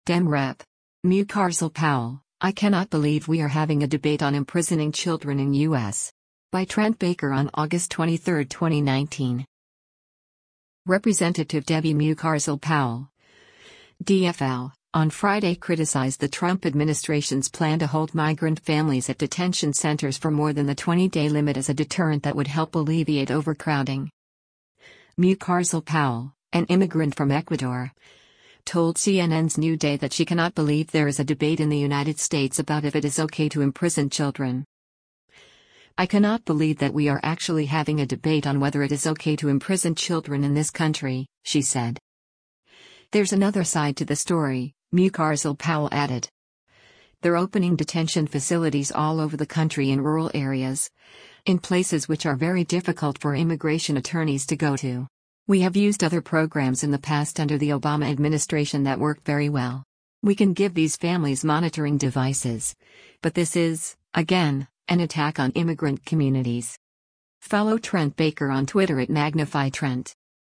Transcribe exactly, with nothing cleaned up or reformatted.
Dem Rep. Mucarsel Powell, I cannot believe we are having a debate on imprisoning children in U S By Trent Baker on August twenty-third, twenty nineteen. Representative Debbie Mucarsel Powell, D F L, on Friday criticized the Trump administration's plan to hold migrant families at detention centers for more than the twenty-day limit as a deterrent that would help alleviate overcrowding. Mucarsel Powell, an immigrant from Ecuador, told C N N's New Day that she cannot believe there is a debate in the United States about if it is okay to imprison children. I cannot believe that we are actually having a debate on whether it is okay to imprison children in this country, she said. There's another side to the story, Mucarsel Powell added. They're opening detention facilities all over the country in rural areas, in places which are very difficult for immigration attorneys to go to. We have used other programs in the past under the Obama administration that worked very well. We can give these families monitoring devices. But this is, again, an attack on immigrant communities. Follow Trent Baker on Twitter at Magnify Trent.